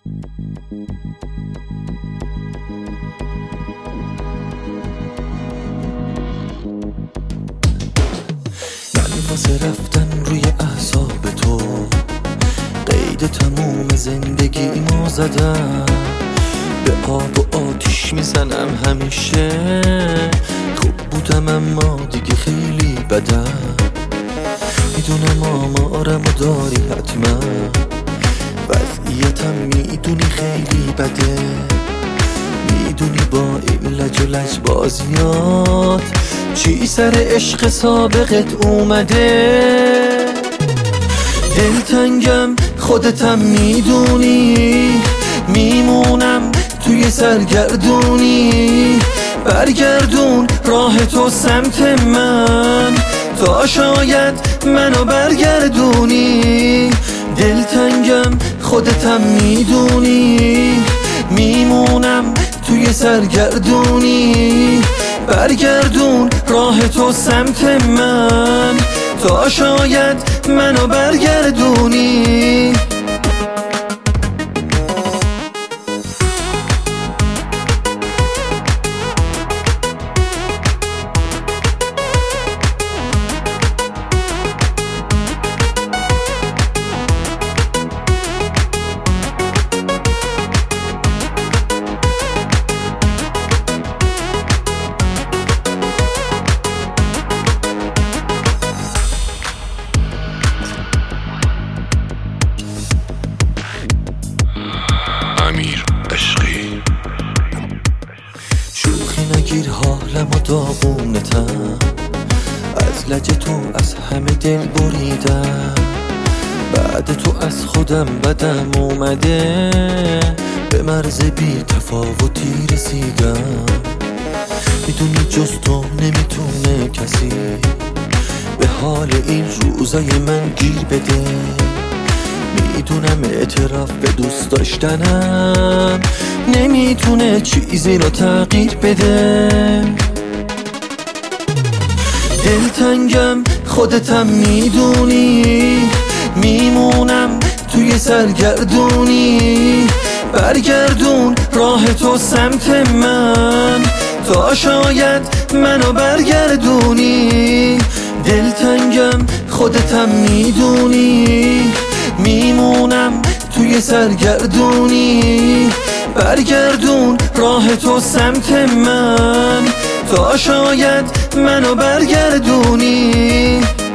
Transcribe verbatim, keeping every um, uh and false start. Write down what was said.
واسه رفتن روی اعصاب تو قید تموم زندگیمو زدم، به آب و آتیش میزنم همیشه. خوب بودم اما دیگه خیلی بدم، میدونم آمارمو داری حتما، وضعیتم میدونی خیلی بده، میدونی با این لج و لج بازیات چی سر عشق سابقت اومده. دلتنگم خودتم میدونی، میمونم توی سرگردونی. برگردون راه تو سمت من تا شاید منو برگردونی. دلتنگم خودتم میدونی، میمونم توی سرگردونی. برگردون راه تو سمت من تا شاید منو برگردونی. امیر عشقی شوخی نگیر حالمو داغونتم، از لج تو از همه دل بریدم. بعد تو از خودم بدم اومده، به مرز بی تفاوتی رسیدم. میدونی جز تو نمیتونه کسی به حال این روزای من گیر بده. میدونم اعتراف به دوست داشتنم نمیتونه چیزی رو تغییر بده. دلتنگم خودتم میدونی، میمونم توی سرگردونی. برگردون راه تو سمت من تا شاید منو برگردونی. دلتنگم خودتم میدونی، میمونم توی سرگردونی. برگردون راه تو سمت من تا شاید منو برگردونی.